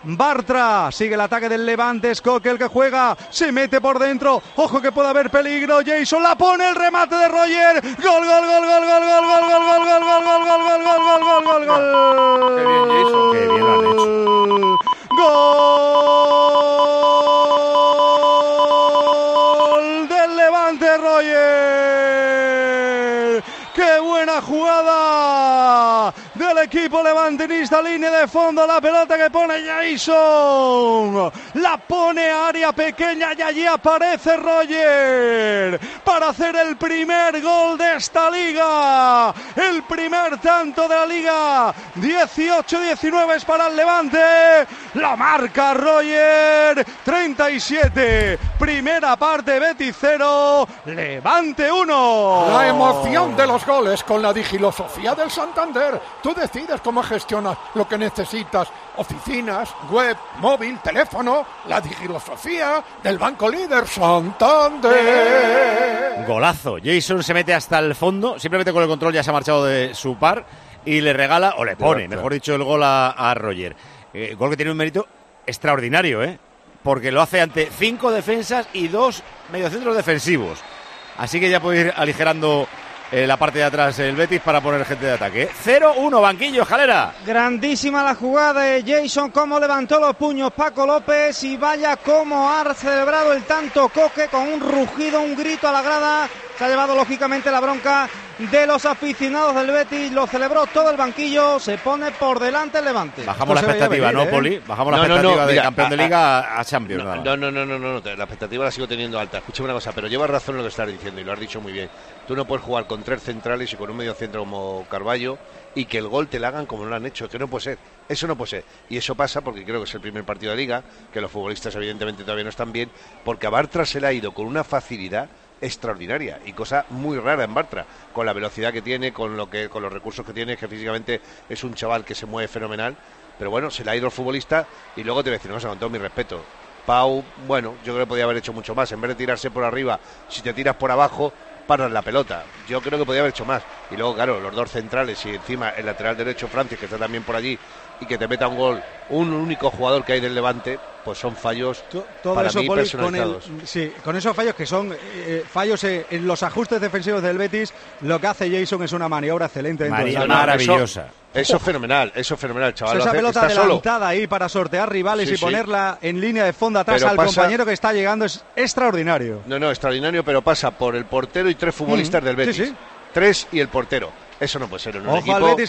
Bartra. Sigue el ataque del Levante. Es Coque el que juega. Se mete por dentro. Ojo que puede haber peligro. Jason la pone. El remate de Roger. Gol, gol, gol, gol, gol, gol, gol, gol, gol, gol, gol, gol, gol, gol, gol, gol, gol, gol. Qué bien, Jason. Qué bien lo han hecho. Gol del Levante, Roger. ¡Qué buena jugada del equipo levantinista! Línea de fondo, la pelota que pone Jason. La pone a área pequeña y allí aparece Roger para hacer el primer gol de esta liga. El primer tanto de la liga. 18-19 es para el Levante. La marca Roger. 37. Primera parte, Betis 0. Levante 1. La emoción de los goles con la digilosofía del Santander. Tú decides cómo gestionas lo que necesitas. Oficinas, web, móvil, teléfono. La digilosofía del banco líder Santander. Golazo. Jason se mete hasta el fondo. Simplemente con el control ya se ha marchado de su par. Y le regala, o le pone, mejor dicho, el gol a Roger. Gol que tiene un mérito extraordinario, porque lo hace ante 5 defensas y 2 mediocentros defensivos. Así que ya puede ir aligerando la parte de atrás el Betis para poner gente de ataque. 0-1, banquillo, Jalera. Grandísima la jugada de Jason, cómo levantó los puños Paco López y vaya cómo ha celebrado el tanto Coque con un rugido, un grito a la grada. Se ha llevado lógicamente la bronca de los aficionados del Betis, lo celebró todo el banquillo, se pone por delante el Levante. Bajamos la expectativa, ¿no, Poli? Bajamos la expectativa de campeón de Liga a Champions. No, la expectativa la sigo teniendo alta. Escúchame una cosa, pero llevas razón en lo que estás diciendo y lo has dicho muy bien. Tú no puedes jugar con 3 centrales y con un medio centro como Carballo y que el gol te lo hagan como lo han hecho, que no puede ser. Eso no puede ser. Y eso pasa porque creo que es el primer partido de Liga, que los futbolistas evidentemente todavía no están bien, porque a Bartra se le ha ido con una facilidad extraordinaria y cosa muy rara en Bartra, con la velocidad que tiene, con los recursos que tiene, que físicamente es un chaval que se mueve fenomenal, pero bueno, se le ha ido el futbolista. Y luego te voy a decir una cosa, con todo mi respeto, Pau, bueno, yo creo que podía haber hecho mucho más. En vez de tirarse por arriba, si te tiras por abajo, paras la pelota. Yo creo que podía haber hecho más. Y luego, claro, los 2 centrales y encima el lateral derecho Francis, que está también por allí, y que te meta un gol un único jugador que hay del Levante, pues son fallos todo para eso, mí Poli, personalizados. con esos fallos que son fallos en los ajustes defensivos del Betis. Lo que hace Jason es una maniobra excelente. Maravillosa. Eso es fenomenal, chaval. Esa pelota adelantada solo ahí para sortear rivales y sí, ponerla en línea de fondo atrás pero al compañero que está llegando es extraordinario. No, extraordinario, pero pasa por el portero y 3 futbolistas del Betis. 3 y el portero. Eso no puede ser en un equipo.